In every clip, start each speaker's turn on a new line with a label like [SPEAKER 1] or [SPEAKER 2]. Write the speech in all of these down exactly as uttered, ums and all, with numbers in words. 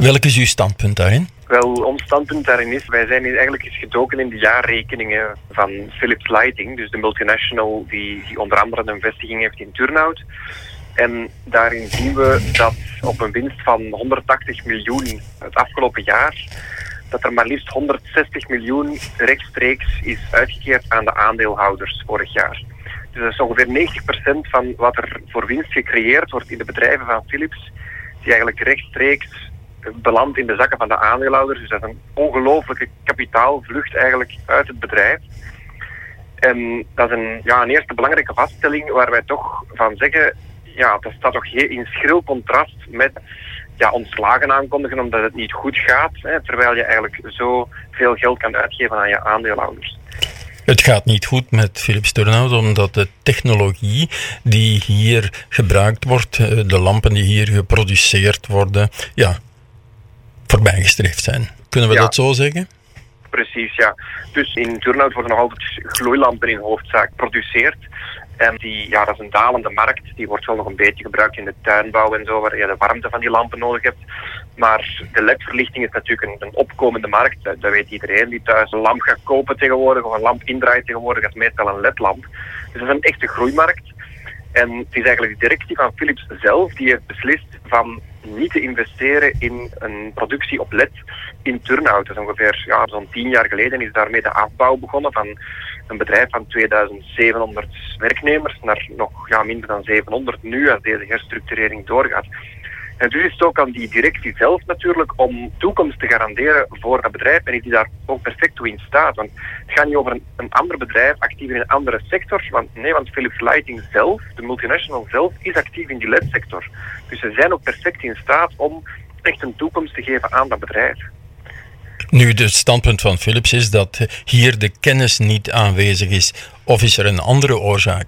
[SPEAKER 1] Welk is uw standpunt daarin?
[SPEAKER 2] Wel, ons standpunt daarin is, wij zijn hier eigenlijk eens gedoken in de jaarrekeningen van Philips Lighting, dus de multinational die, die onder andere een vestiging heeft in Turnhout. En daarin zien we dat op een winst van honderdtachtig miljoen het afgelopen jaar, dat er maar liefst honderdzestig miljoen rechtstreeks is uitgekeerd aan de aandeelhouders vorig jaar. Dus dat is ongeveer negentig procent van wat er voor winst gecreëerd wordt in de bedrijven van Philips, die eigenlijk rechtstreeks belandt in de zakken van de aandeelhouders. Dus dat is een ongelooflijke kapitaalvlucht eigenlijk uit het bedrijf. En dat is een, ja, een eerste belangrijke vaststelling waar wij toch van zeggen, ja, dat staat toch in schril contrast met ja, ontslagen aankondigen omdat het niet goed gaat, hè, terwijl je eigenlijk zo veel geld kan uitgeven aan je aandeelhouders.
[SPEAKER 1] Het gaat niet goed met Philips Turnhout omdat de technologie die hier gebruikt wordt, de lampen die hier geproduceerd worden, ja, voorbijgestreefd zijn. Kunnen we ja. dat zo zeggen?
[SPEAKER 2] Precies, ja. Dus in Turnhout worden nog altijd gloeilampen in hoofdzaak geproduceerd. En die, ja, dat is een dalende markt. Die wordt wel nog een beetje gebruikt in de tuinbouw en zo, waar je de warmte van die lampen nodig hebt. Maar de L E D-verlichting is natuurlijk een, een opkomende markt. Dat, dat weet iedereen die thuis een lamp gaat kopen tegenwoordig, of een lamp indraait tegenwoordig, dat is meestal een L E D-lamp. Dus dat is een echte groeimarkt. En het is eigenlijk de directie van Philips zelf die heeft beslist van niet te investeren in een productie op L E D in Turnhout. Dat is ongeveer ja, zo'n tien jaar geleden is daarmee de afbouw begonnen van een bedrijf van tweeduizend zevenhonderd werknemers naar nog ja, minder dan zevenhonderd nu als deze herstructurering doorgaat. En dus is het ook aan die directie zelf natuurlijk om toekomst te garanderen voor dat bedrijf en is die daar ook perfect toe in staat. Want het gaat niet over een, een ander bedrijf actief in een andere sector. Want nee, want Philips Lighting zelf, de multinational zelf, is actief in die L E D-sector. Dus ze zijn ook perfect in staat om echt een toekomst te geven aan dat bedrijf.
[SPEAKER 1] Nu, het standpunt van Philips is dat hier de kennis niet aanwezig is. Of is er een andere oorzaak?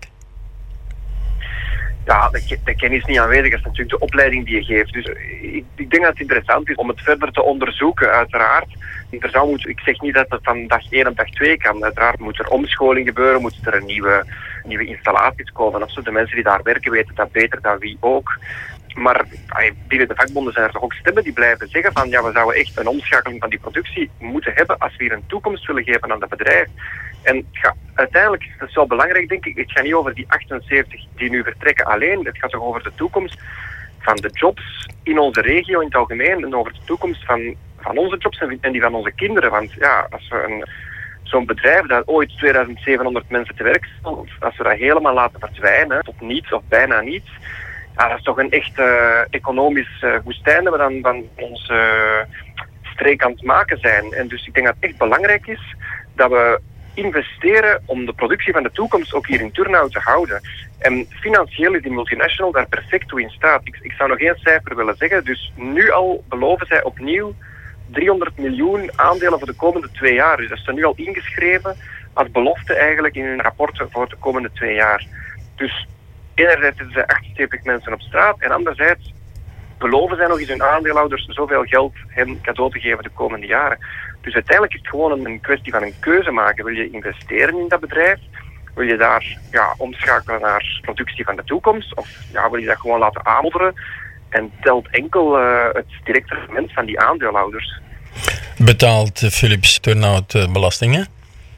[SPEAKER 2] Ja, de, de kennis niet aanwezig is natuurlijk de opleiding die je geeft. Dus ik, ik denk dat het interessant is om het verder te onderzoeken, uiteraard. Er zou moeten, ik zeg niet dat het van dag één op dag twee kan. Uiteraard moet er omscholing gebeuren, moet er een nieuwe, nieuwe installaties komen. Of zo. De mensen die daar werken weten dat beter dan wie ook. Maar binnen de vakbonden zijn er toch ook stemmen die blijven zeggen van ja, we zouden echt een omschakeling van die productie moeten hebben als we hier een toekomst willen geven aan dat bedrijf. En ja, uiteindelijk is het zo belangrijk, denk ik, het gaat niet over die achtenzeventig die nu vertrekken alleen, het gaat toch over de toekomst van de jobs in onze regio in het algemeen en over de toekomst van, van onze jobs en die van onze kinderen. Want ja, als we een, zo'n bedrijf dat ooit tweeduizend zevenhonderd mensen te werk stelt, als we dat helemaal laten verdwijnen, tot niets of bijna niets, ja, dat is toch een echt uh, economisch uh, woestijn dat we dan van onze uh, streek aan het maken zijn. En dus ik denk dat het echt belangrijk is dat we investeren om de productie van de toekomst ook hier in Turnhout te houden. En financieel is die multinational daar perfect toe in staat. Ik, ik zou nog één cijfer willen zeggen. Dus nu al beloven zij opnieuw driehonderd miljoen aandelen voor de komende twee jaar. Dus dat is er nu al ingeschreven als belofte eigenlijk in hun rapporten voor de komende twee jaar. Dus enerzijds zetten zij achtenzeventig mensen op straat en anderzijds beloven zij nog eens hun aandeelhouders zoveel geld hen cadeau te geven de komende jaren. Dus uiteindelijk is het gewoon een kwestie van een keuze maken. Wil je investeren in dat bedrijf? Wil je daar ja, omschakelen naar productie van de toekomst? Of ja, wil je dat gewoon laten aanmodderen? En telt enkel uh, het directe rendement van die aandeelhouders.
[SPEAKER 1] Betaalt Philips Turnhout uh, belastingen?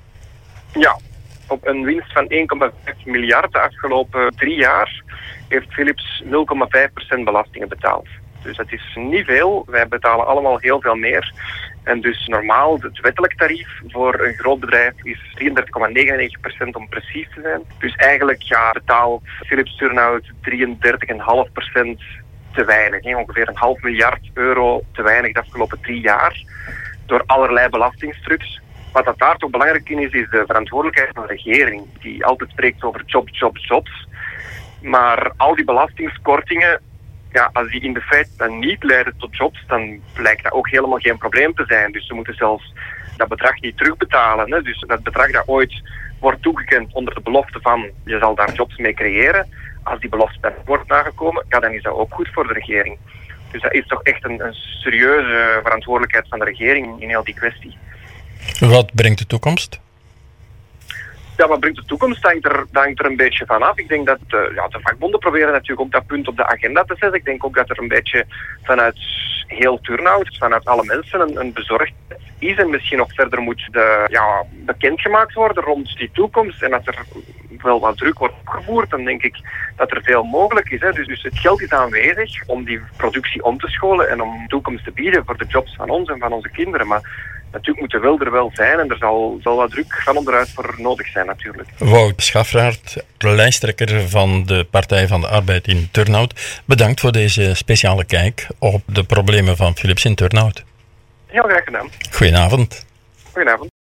[SPEAKER 2] Ja, op een winst van één komma vijf miljard de afgelopen drie jaar heeft Philips nul komma vijf procent belastingen betaald. Dus dat is niet veel. Wij betalen allemaal heel veel meer. En dus normaal, het wettelijk tarief voor een groot bedrijf is drieëndertig komma negenennegentig procent om precies te zijn. Dus eigenlijk ja, betaalt Philips Turnhout drieëndertig komma vijf procent te weinig. Hè? Ongeveer een half miljard euro te weinig de afgelopen drie jaar. Door allerlei belastingstrucs. Wat dat daar toch belangrijk in is, is de verantwoordelijkheid van de regering. Die altijd spreekt over jobs, jobs, jobs. Maar al die belastingskortingen, ja, als die in de feite dan niet leiden tot jobs, dan blijkt dat ook helemaal geen probleem te zijn. Dus ze moeten zelfs dat bedrag niet terugbetalen. Hè. Dus dat bedrag dat ooit wordt toegekend onder de belofte van je zal daar jobs mee creëren. Als die belofte wordt nagekomen, ja, dan is dat ook goed voor de regering. Dus dat is toch echt een, een serieuze verantwoordelijkheid van de regering in heel die kwestie.
[SPEAKER 1] Wat brengt de toekomst?
[SPEAKER 2] Ja, wat brengt de toekomst? Dat hangt er, dat hangt er een beetje van af. Ik denk dat uh, ja, de vakbonden proberen natuurlijk ook dat punt op de agenda te zetten. Ik denk ook dat er een beetje vanuit heel Turnhout, vanuit alle mensen, een, een bezorgdheid is. En misschien nog verder moet de, ja, bekendgemaakt worden rond die toekomst. En dat er wel wat druk wordt opgevoerd, dan denk ik dat er veel mogelijk is. Hè. Dus, dus het geld is aanwezig om die productie om te scholen en om toekomst te bieden voor de jobs van ons en van onze kinderen. Maar natuurlijk moet de wil er wel zijn en er zal, zal wat druk van onderuit voor nodig zijn natuurlijk.
[SPEAKER 1] Wout Schafraert, de lijsttrekker van de Partij van de Arbeid in Turnhout, bedankt voor deze speciale kijk op de problemen van Philips in Turnhout.
[SPEAKER 2] Heel graag gedaan.
[SPEAKER 1] Goedenavond.
[SPEAKER 2] Goedenavond.